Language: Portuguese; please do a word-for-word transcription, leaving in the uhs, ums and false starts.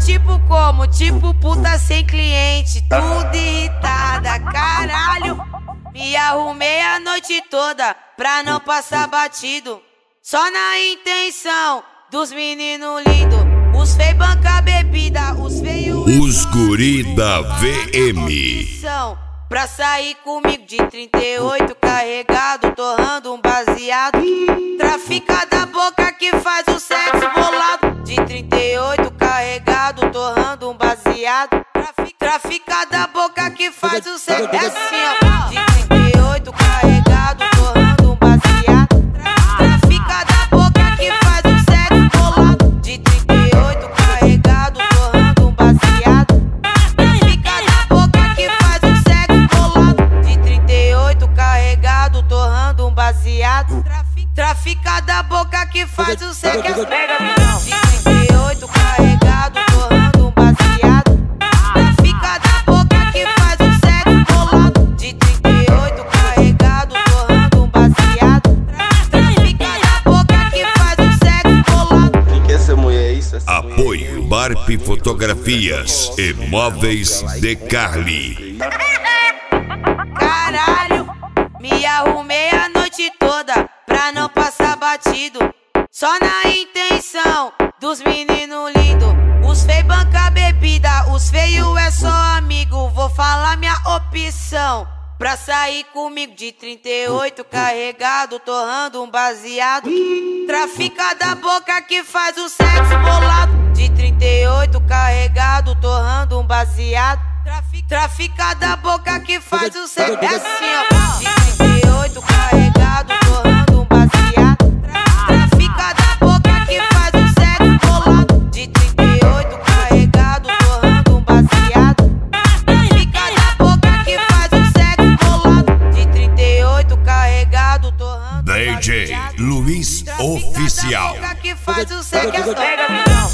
tipo como? Tipo puta sem cliente, tudo irritada, caralho. Me arrumei a noite toda pra não passar batido, só na intenção dos meninos lindos. Os fei banca bebida, os feio. Os guri da V M. Pra sair comigo de trinta e oito carregado, torrando um baseado. Trafica da boca que faz o sexo bolado. De trinta e oito carregado, torrando um baseado. Trafica da boca que faz o sexo. É assim, ó. De trinta e oito carregado, torrando um baseado. Trafica da boca que faz o sexo bolado. De trinta e oito carregado, torrando um baseado. Trafica da boca que faz o sexo bolado. De trinta e oito carregado, torrando um baseado. Trafica da boca que faz o sexo. De trinta e oito carregado, torrando um baseado. Trafica da boca que faz o sexo bolado. De trinta e oito carregado, torrando um baseado. Trafica da boca que faz o sexo bolado. Quem que é essa mulher? Isso? Essa Apoio Barp Fotografias e Móveis de Carli. Caralho, me arrumei a noite toda pra não passar batido, só na intenção dos meninos lindos. Os fei banca bebida, os feio é só amigo. Vou falar minha opção pra sair comigo de trinta e oito carregado, torrando um baseado. Trafica da boca que faz o sexo bolado. De trinta e oito carregado, torrando um baseado. Trafica da boca que faz o sexo. É assim, ó. De trinta e oito carregado, torrando um baseado. Trafica da boca que faz o sexo bolado. De trinta e oito carregado, torrando um baseado. Trafica da boca que faz o sexo bolado. De trinta e oito carregado, torrando um baseado. D J Luiz Oficial. Que faz o sexo.